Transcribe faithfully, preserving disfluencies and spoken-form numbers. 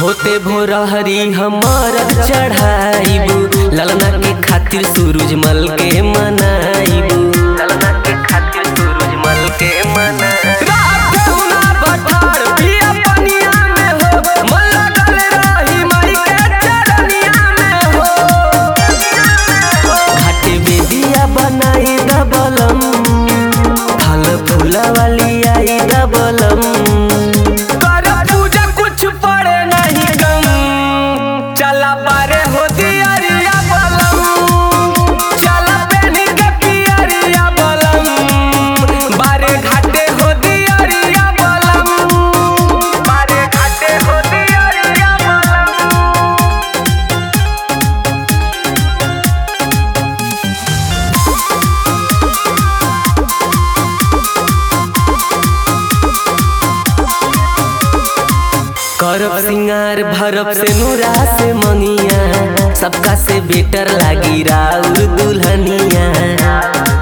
होते भोरहरी हमर चढ़ाइबू ललना के खातिर सूरजमल के मनाइबू ललना के खातिर सूरजमल के मनाइबू घाटे बेदिया बनाई दबलम फल फूला वाली आई दबलम करब सिंगार भरब से नूरा से मंगिया सबका से बेटर लागी राउर दुल्हनिया।